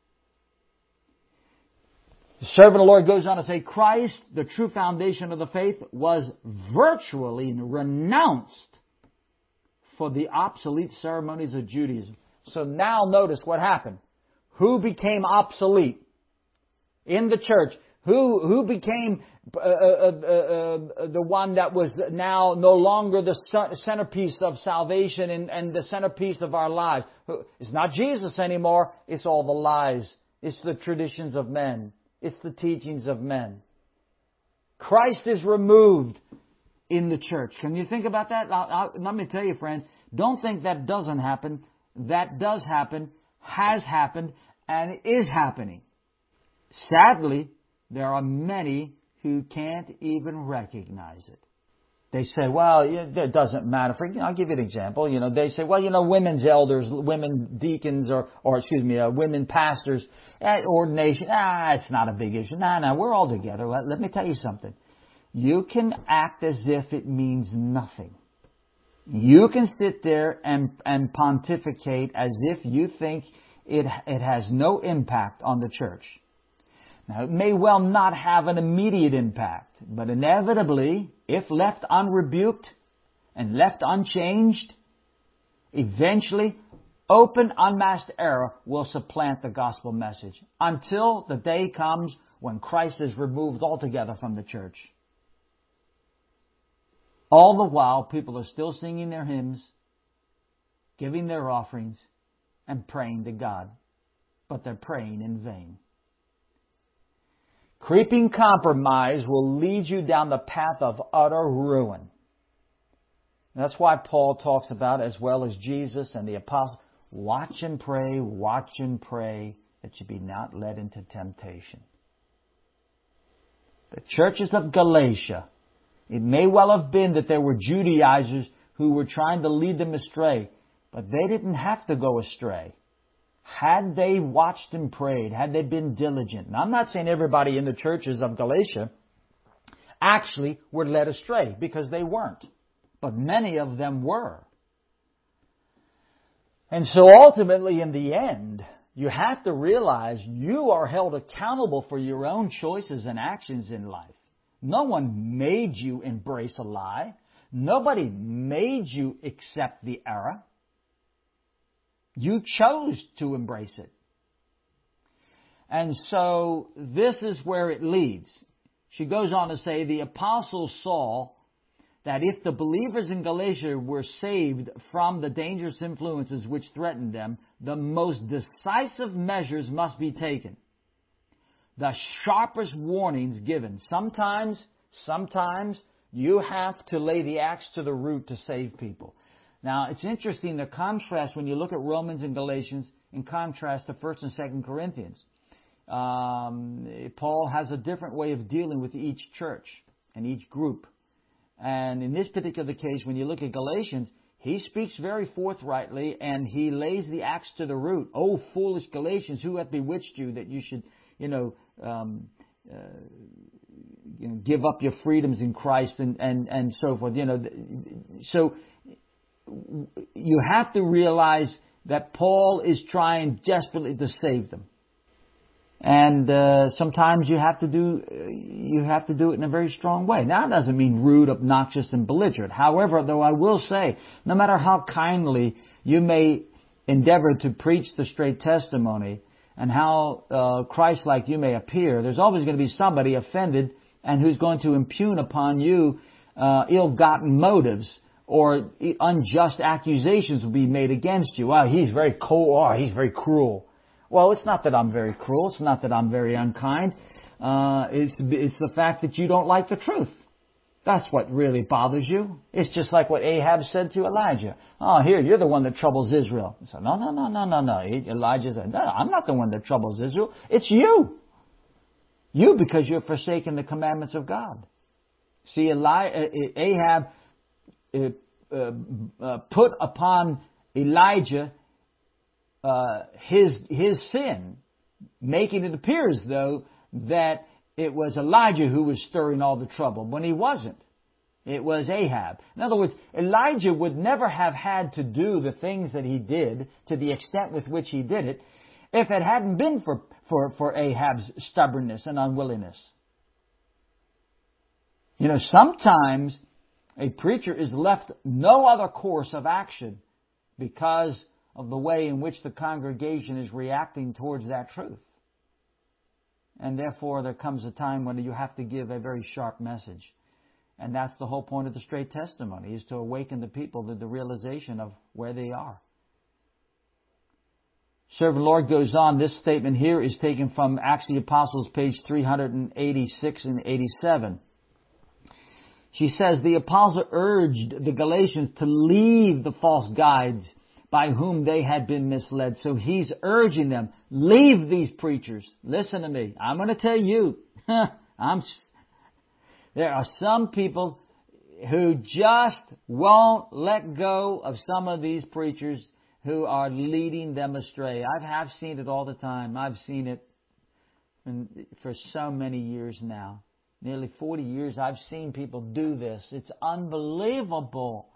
The servant of the Lord goes on to say, Christ, the true foundation of the faith, was virtually renounced for the obsolete ceremonies of Judaism. So now notice what happened. Who became obsolete in the church? Who who became uh, uh, uh, uh, the one that was now no longer the centerpiece of salvation and, and the centerpiece of our lives? It's not Jesus anymore. It's all the lies. It's the traditions of men. It's the teachings of men. Christ is removed in the church. Can you think about that? I'll, I'll, let me tell you, friends, don't think that doesn't happen. That does happen, has happened, and is happening. Sadly, there are many who can't even recognize it. They say, well, it doesn't matter. For, you know, I'll give you an example. You know, they say, well, you know, women's elders, women deacons, or, or excuse me, uh, women pastors, uh, ordination, ah, it's not a big issue. No, no, we're all together. Let, let me tell you something. You can act as if it means nothing. You can sit there and, and pontificate as if you think it, it has no impact on the church. Now, it may well not have an immediate impact, but inevitably, if left unrebuked and left unchanged, eventually, open, unmasked error will supplant the gospel message until the day comes when Christ is removed altogether from the church. All the while, people are still singing their hymns, giving their offerings, and praying to God. But they're praying in vain. Creeping compromise will lead you down the path of utter ruin. That's why Paul talks about, as well as Jesus and the apostles, watch and pray, watch and pray, that you be not led into temptation. The churches of Galatia, it may well have been that there were Judaizers who were trying to lead them astray, but they didn't have to go astray. Had they watched and prayed, had they been diligent. Now, I'm not saying everybody in the churches of Galatia actually were led astray, because they weren't. But many of them were. And so ultimately, in the end, you have to realize you are held accountable for your own choices and actions in life. No one made you embrace a lie. Nobody made you accept the error. You chose to embrace it. And so this is where it leads. She goes on to say, the apostles saw that if the believers in Galatia were saved from the dangerous influences which threatened them, the most decisive measures must be taken. The sharpest warnings given. Sometimes, sometimes you have to lay the axe to the root to save people. Now, it's interesting the contrast when you look at Romans and Galatians in contrast to First and Second Corinthians. Um, Paul has a different way of dealing with each church and each group. And in this particular case, when you look at Galatians, he speaks very forthrightly and he lays the axe to the root. Oh, foolish Galatians, who hath bewitched you that you should, you know, um, uh, you know, give up your freedoms in Christ and, and, and so forth. You know, so you have to realize that Paul is trying desperately to save them. And uh, sometimes you have to do you have to do it in a very strong way. Now, that doesn't mean rude, obnoxious, and belligerent. However, though, I will say, no matter how kindly you may endeavor to preach the straight testimony and how uh, Christ-like you may appear, there's always going to be somebody offended and who's going to impugn upon you uh, ill-gotten motives, or unjust accusations will be made against you. Wow, he's very cold. Oh, he's very cruel. Well, it's not that I'm very cruel. It's not that I'm very unkind. Uh, it's, it's the fact that you don't like the truth. That's what really bothers you. It's just like what Ahab said to Elijah. Oh, here, you're the one that troubles Israel. He said, no, no, no, no, no, no. Elijah said, no, I'm not the one that troubles Israel. It's you. You, because you've forsaken the commandments of God. See, Eli- Ahab uh, uh, uh, put upon Elijah uh, his his sin, making it appear as though that it was Elijah who was stirring all the trouble, when he wasn't. It was Ahab. In other words, Elijah would never have had to do the things that he did to the extent with which he did it if it hadn't been for, for, for Ahab's stubbornness and unwillingness. You know, sometimes a preacher is left no other course of action because of the way in which the congregation is reacting towards that truth. And therefore, there comes a time when you have to give a very sharp message. And that's the whole point of the straight testimony, is to awaken the people to the realization of where they are. Servant Lord goes on. This statement here is taken from Acts of the Apostles, page three eighty-six and eighty-seven. She says, the apostle urged the Galatians to leave the false guides by whom they had been misled. So he's urging them, leave these preachers. Listen to me. I'm going to tell you. I'm. There are some people who just won't let go of some of these preachers who are leading them astray. I have seen it all the time. I've seen it for so many years now. Nearly forty years I've seen people do this. It's unbelievable.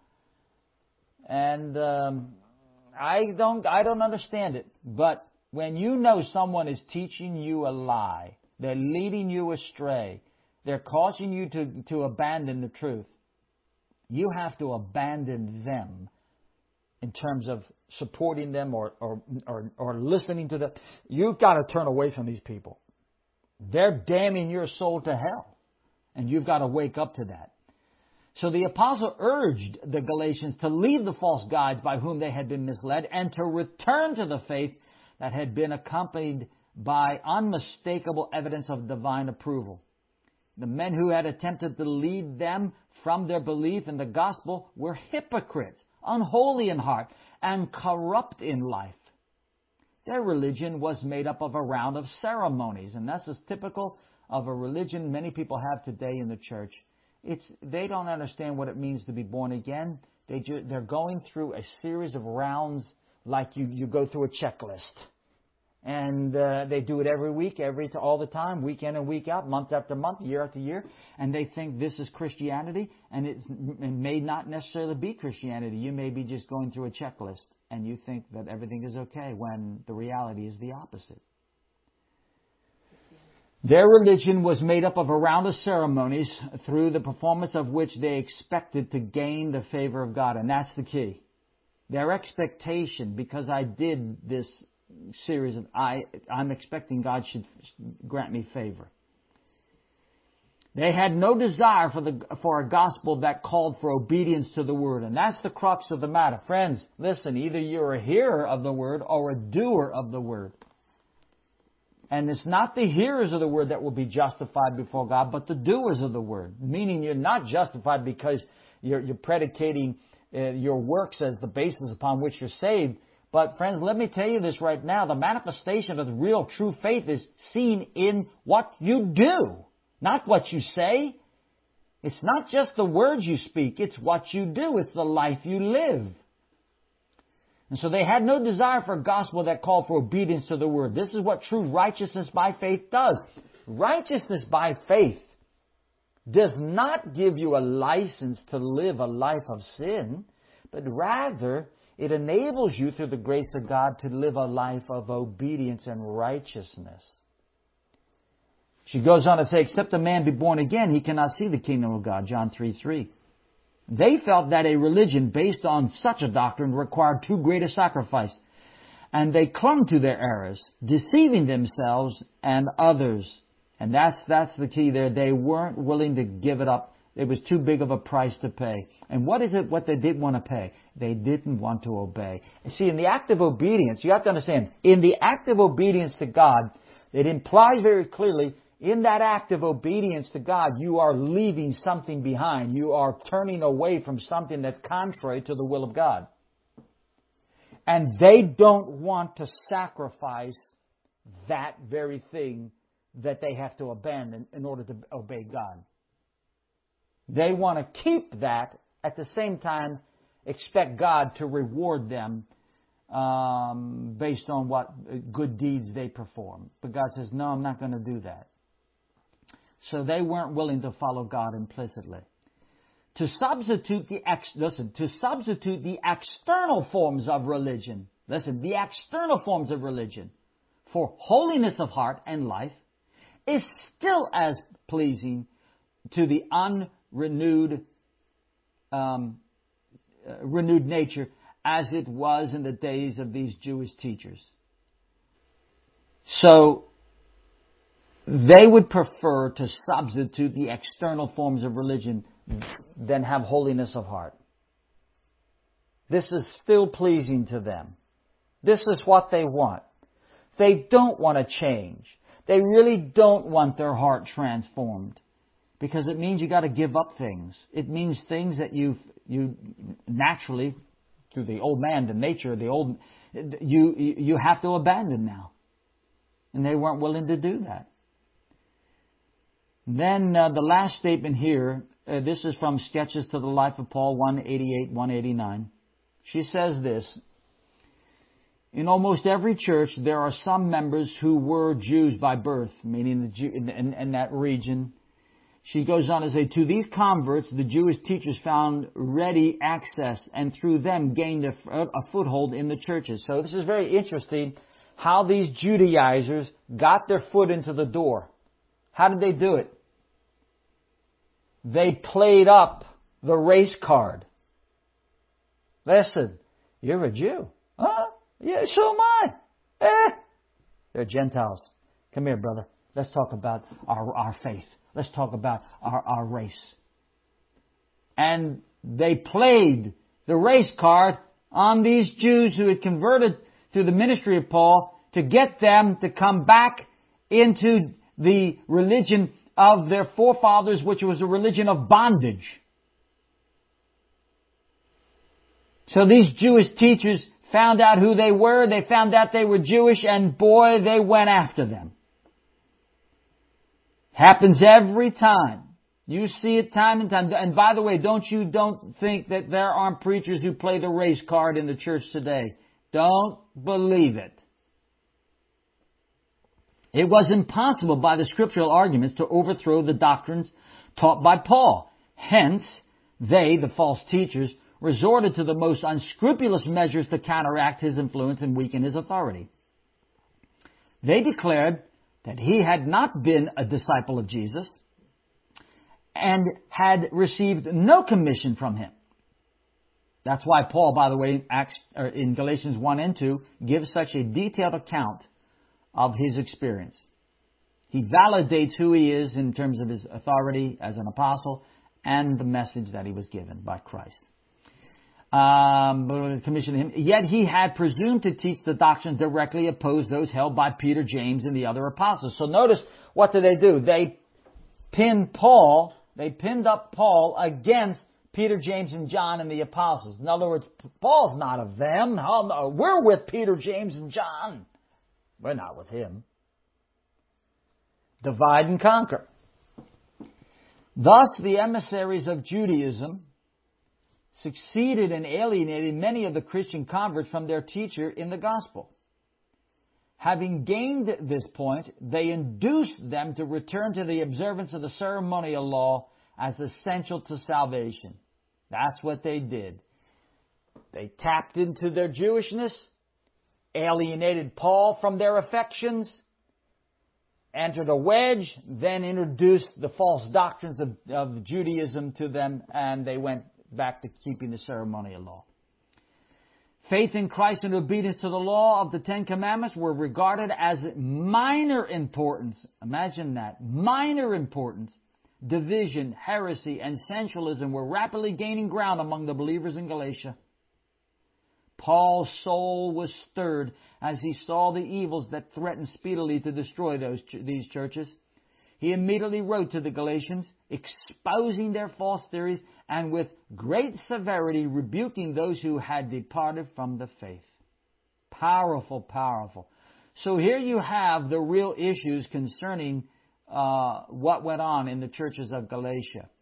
And um, I don't I don't understand it. But when you know someone is teaching you a lie, they're leading you astray, they're causing you to, to abandon the truth, you have to abandon them in terms of supporting them or, or, or, or listening to them. You've got to turn away from these people. They're damning your soul to hell. And you've got to wake up to that. So the apostle urged the Galatians to leave the false guides by whom they had been misled and to return to the faith that had been accompanied by unmistakable evidence of divine approval. The men who had attempted to lead them from their belief in the gospel were hypocrites, unholy in heart, and corrupt in life. Their religion was made up of a round of ceremonies, and that's as typical of a religion many people have today in the church. It's they don't understand what it means to be born again. They ju- they're going through a series of rounds like you, you go through a checklist. And uh, they do it every week, every all the time, week in and week out, month after month, year after year. And they think this is Christianity, and it's, it may not necessarily be Christianity. You may be just going through a checklist, and you think that everything is okay when the reality is the opposite. Their religion was made up of a round of ceremonies through the performance of which they expected to gain the favor of God. And that's the key. Their expectation, because I did this series of I, I'm expecting God should grant me favor. They had no desire for the for a gospel that called for obedience to the word. And that's the crux of the matter. Friends, listen, either you're a hearer of the word or a doer of the word. And it's not the hearers of the word that will be justified before God, but the doers of the word. Meaning you're not justified because you're, you're predicating uh, your works as the basis upon which you're saved. But friends, let me tell you this right now. The manifestation of the real true faith is seen in what you do, not what you say. It's not just the words you speak. It's what you do. It's the life you live. And so they had no desire for a gospel that called for obedience to the word. This is what true righteousness by faith does. Righteousness by faith does not give you a license to live a life of sin, but rather it enables you through the grace of God to live a life of obedience and righteousness. She goes on to say, except a man be born again, he cannot see the kingdom of God. John three three. They felt that a religion based on such a doctrine required too great a sacrifice, and they clung to their errors, deceiving themselves and others. And that's that's the key there. They weren't willing to give it up. It was too big of a price to pay. And what is it what they did want to pay? They didn't want to obey. And see, in the act of obedience, you have to understand, in the act of obedience to God, it implies very clearly, in that act of obedience to God, you are leaving something behind. You are turning away from something that's contrary to the will of God. And they don't want to sacrifice that very thing that they have to abandon in order to obey God. They want to keep that, at the same time expect God to reward them um, based on what good deeds they perform. But God says, no, I'm not going to do that. So they weren't willing to follow God implicitly. To substitute the ex, listen, to substitute the external forms of religion, listen, the external forms of religion for holiness of heart and life is still as pleasing to the unrenewed um, uh, renewed nature as it was in the days of these Jewish teachers. So they would prefer to substitute the external forms of religion than have holiness of heart. This is still pleasing to them. This is what they want. They don't want to change. They really don't want their heart transformed. Because it means you got to give up things. It means things that you you naturally, through the old man, the nature of the old, you you have to abandon now. And they weren't willing to do that. Then uh, the last statement here, uh, this is from Sketches to the Life of Paul, one eighty-eight, one eighty-nine. She says this: in almost every church, there are some members who were Jews by birth, meaning the Jew, in, in, in that region. She goes on to say, to these converts, the Jewish teachers found ready access and through them gained a, a foothold in the churches. So this is very interesting how these Judaizers got their foot into the door. How did they do it? They played up the race card. Listen, you're a Jew. Huh? Yeah, so am I. Eh. They're Gentiles. Come here, brother. Let's talk about our, our faith. Let's talk about our, our race. And they played the race card on these Jews who had converted through the ministry of Paul to get them to come back into the religion of their forefathers, which was a religion of bondage. So these Jewish teachers found out who they were, they found out they were Jewish, and boy, they went after them. Happens every time. You see it time and time. And by the way, don't you don't think that there aren't preachers who play the race card in the church today. Don't believe it. It was impossible by the scriptural arguments to overthrow the doctrines taught by Paul. Hence, they, the false teachers, resorted to the most unscrupulous measures to counteract his influence and weaken his authority. They declared that he had not been a disciple of Jesus and had received no commission from him. That's why Paul, by the way, in Galatians one and two, gives such a detailed account of his experience. He validates who he is in terms of his authority as an apostle and the message that he was given by Christ. Um, commissioned him. Yet he had presumed to teach the doctrines directly opposed those held by Peter, James, and the other apostles. So notice, what did they do? They pinned Paul, they pinned up Paul against Peter, James, and John and the apostles. In other words, Paul's not of them. We're with Peter, James, and John. We're not with him. Divide and conquer. Thus, the emissaries of Judaism succeeded in alienating many of the Christian converts from their teacher in the gospel. Having gained this point, they induced them to return to the observance of the ceremonial law as essential to salvation. That's what they did. They tapped into their Jewishness, alienated Paul from their affections, entered a wedge, then introduced the false doctrines of, of Judaism to them, and they went back to keeping the ceremonial law. Faith in Christ and obedience to the law of the Ten Commandments were regarded as minor importance. Imagine that. Minor importance. Division, heresy, and sensualism were rapidly gaining ground among the believers in Galatia. Paul's soul was stirred as he saw the evils that threatened speedily to destroy those these churches. He immediately wrote to the Galatians, exposing their false theories and with great severity rebuking those who had departed from the faith. Powerful, powerful. So here you have the real issues concerning uh, what went on in the churches of Galatia.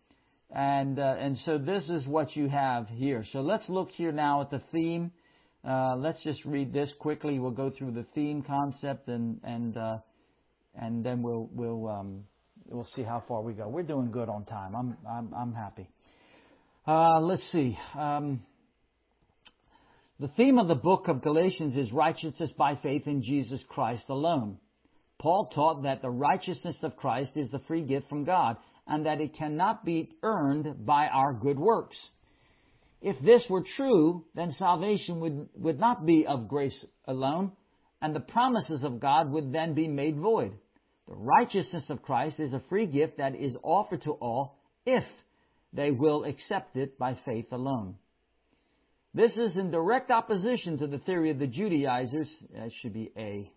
And uh, and so this is what you have here. So let's look here now at the theme. Uh, let's just read this quickly. We'll go through the theme concept, and and uh, and then we'll we'll um, we'll see how far we go. We're doing good on time. I'm I'm I'm happy. Uh, let's see. Um, the theme of the book of Galatians is righteousness by faith in Jesus Christ alone. Paul taught that the righteousness of Christ is the free gift from God, and that it cannot be earned by our good works. If this were true, then salvation would, would not be of grace alone, and the promises of God would then be made void. The righteousness of Christ is a free gift that is offered to all if they will accept it by faith alone. This is in direct opposition to the theory of the Judaizers. That should be A.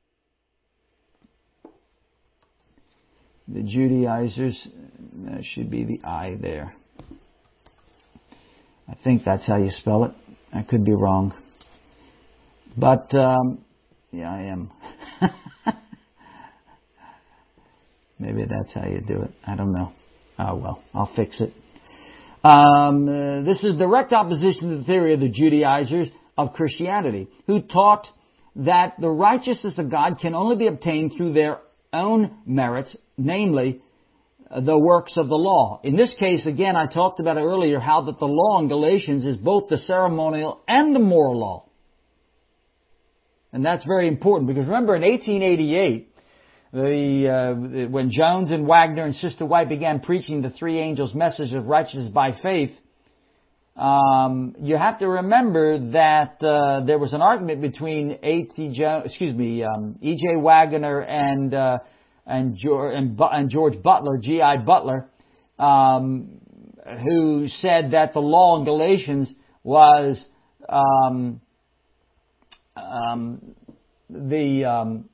The Judaizers, that should be the I there. I think that's how you spell it. I could be wrong. But, um, yeah, I am. Maybe that's how you do it. I don't know. Oh, well, I'll fix it. Um, uh, this is direct opposition to the theory of the Judaizers of Christianity, who taught that the righteousness of God can only be obtained through their own merits, namely uh, the works of the law. In this case, again, I talked about it earlier, how that the law in Galatians is both the ceremonial and the moral law. And that's very important, because remember in eighteen eighty-eight, The, uh, when Jones and Wagner and Sister White began preaching the three angels' message of righteousness by faith, um, you have to remember that uh, there was an argument between A T Jones, excuse me, um, E J Wagner and uh, and, George, and, and George Butler, G I Butler, um, who said that the law in Galatians was um, um, the um,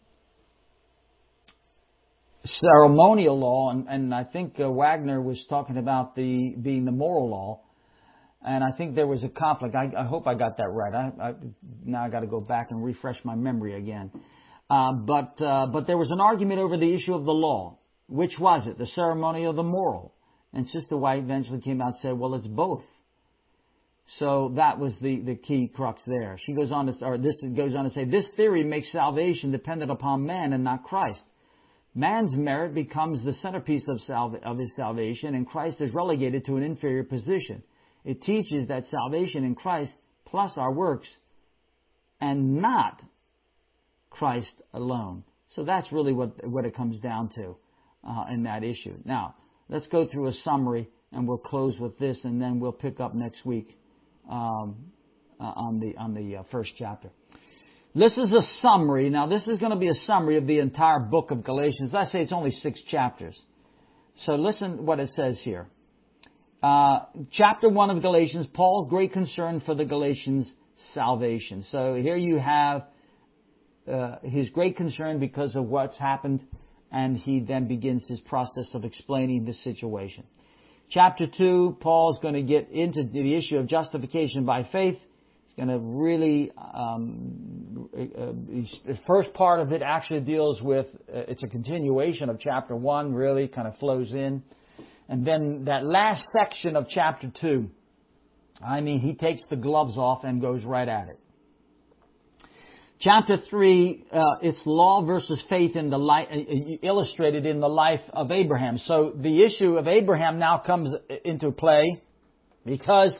ceremonial law, and, and I think uh, Wagner was talking about the being the moral law, and I think there was a conflict. I, I hope I got that right. I, I, now I got to go back and refresh my memory again. Uh, but uh, but there was an argument over the issue of the law. Which was it, the ceremonial or the moral? And Sister White eventually came out and said, well, it's both. So that was the, the key crux there. She goes on to, or this goes on to say, this theory makes salvation dependent upon man and not Christ. Man's merit becomes the centerpiece of, salva- of his salvation, and Christ is relegated to an inferior position. It teaches that salvation in Christ plus our works, and not Christ alone. So that's really what, what it comes down to uh, in that issue. Now, let's go through a summary, and we'll close with this, and then we'll pick up next week um, uh, on the on the uh, first chapter. This is a summary. Now, this is going to be a summary of the entire book of Galatians. I say it's only six chapters. So listen what it says here. Uh, chapter one of Galatians, Paul's great concern for the Galatians' salvation. So here you have uh, his great concern because of what's happened, and he then begins his process of explaining the situation. Chapter two, Paul's going to get into the issue of justification by faith. Going to really, um, uh, the first part of it actually deals with, uh, it's a continuation of chapter one, really kind of flows in. And then that last section of chapter two, I mean, he takes the gloves off and goes right at it. Chapter three, uh, it's law versus faith in the life, uh, illustrated in the life of Abraham. So the issue of Abraham now comes into play because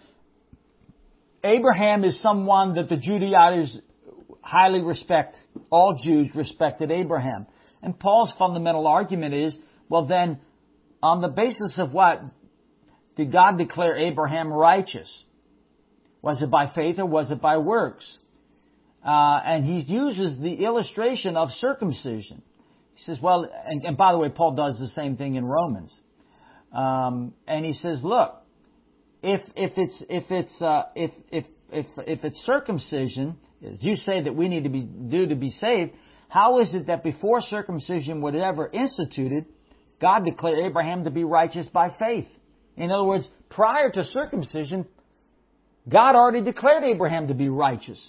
Abraham is someone that the Judaizers highly respect. All Jews respected Abraham. And Paul's fundamental argument is, well then, on the basis of what did God declare Abraham righteous? Was it by faith or was it by works? Uh, and he uses the illustration of circumcision. He says, well, and, and by the way, Paul does the same thing in Romans. Um, and he says, look, If if it's if it's uh, if if if if it's circumcision, as you say that we need to be do to be saved, how is it that before circumcision was ever instituted, God declared Abraham to be righteous by faith? In other words, prior to circumcision, God already declared Abraham to be righteous.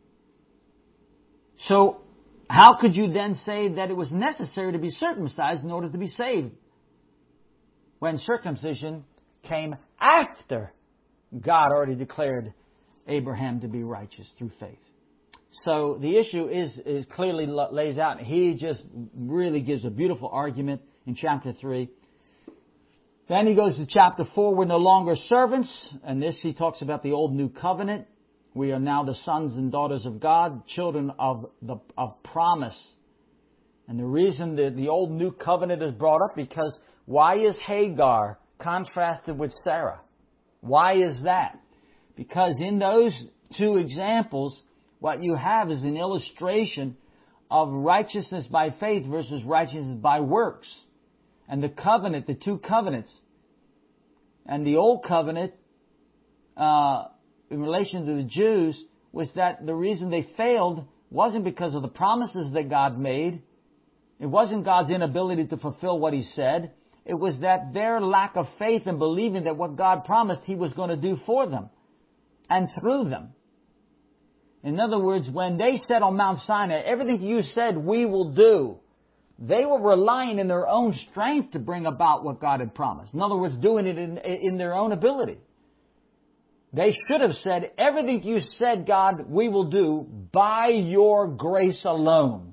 So how could you then say that it was necessary to be circumcised in order to be saved, when circumcision came after God already declared Abraham to be righteous through faith. So the issue is, is clearly lays out. He just really gives a beautiful argument in chapter three. Then he goes to chapter four. We're no longer servants. And this he talks about the old new covenant. We are now the sons and daughters of God, children of the of promise. And the reason that the old new covenant is brought up, because why is Hagar contrasted with Sarah? Why is that? Because in those two examples, what you have is an illustration of righteousness by faith versus righteousness by works. And the covenant, the two covenants, and the old covenant, uh, in relation to the Jews, was that the reason they failed wasn't because of the promises that God made. It wasn't God's inability to fulfill what He said. It was that their lack of faith and believing that what God promised He was going to do for them and through them. In other words, when they said on Mount Sinai, everything you said we will do, they were relying in their own strength to bring about what God had promised. In other words, doing it in, in their own ability. They should have said, everything you said, God, we will do by your grace alone.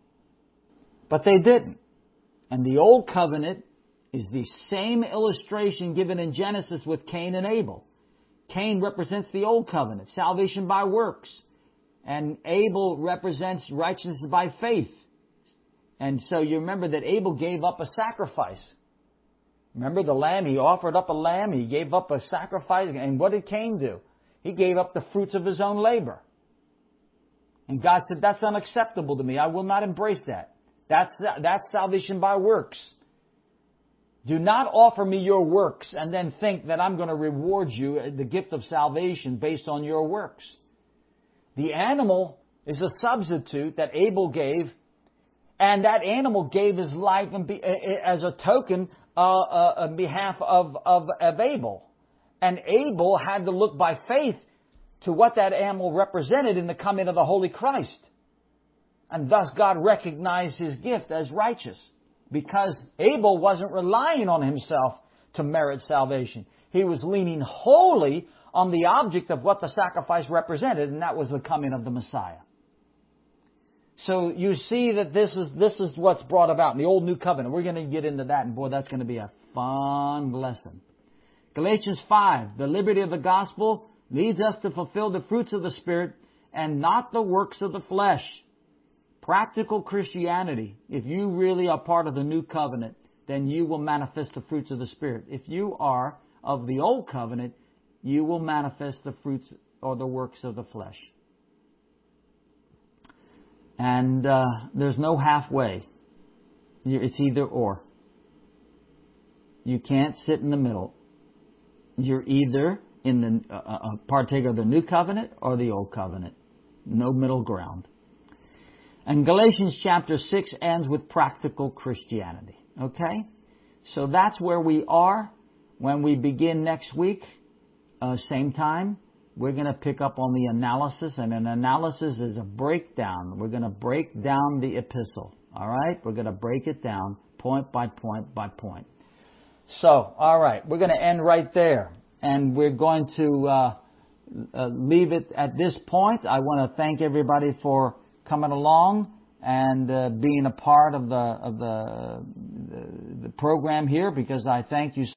But they didn't. And the old covenant is the same illustration given in Genesis with Cain and Abel. Cain represents the old covenant, salvation by works. And Abel represents righteousness by faith. And so you remember that Abel gave up a sacrifice. Remember the lamb? He offered up a lamb. He gave up a sacrifice. And what did Cain do? He gave up the fruits of his own labor. And God said, that's unacceptable to me. I will not embrace that. That's, that's salvation by works. Do not offer me your works and then think that I'm going to reward you the gift of salvation based on your works. The animal is a substitute that Abel gave, and that animal gave his life as a token uh, uh, on behalf of, of, of Abel. And Abel had to look by faith to what that animal represented in the coming of the Holy Christ. And thus God recognized his gift as righteous, because Abel wasn't relying on himself to merit salvation. He was leaning wholly on the object of what the sacrifice represented, and that was the coming of the Messiah. So you see that this is this is what's brought about in the old new covenant. We're going to get into that, and boy, that's going to be a fun lesson. Galatians five, the liberty of the gospel leads us to fulfill the fruits of the Spirit and not the works of the flesh. Practical Christianity, if you really are part of the new covenant, then you will manifest the fruits of the Spirit. If you are of the old covenant, you will manifest the fruits or the works of the flesh. And uh, there's no halfway. It's either or. You can't sit in the middle. You're either in the uh, uh, partaker of the new covenant or the old covenant. No middle ground. And Galatians chapter six ends with practical Christianity. Okay? So that's where we are. When we begin next week, uh, same time, we're going to pick up on the analysis. And an analysis is a breakdown. We're going to break down the epistle. All right? We're going to break it down point by point by point. So, all right. We're going to end right there. And we're going to uh, uh, leave it at this point. I want to thank everybody for coming along and uh, being a part of the of the, the the program here, because I thank you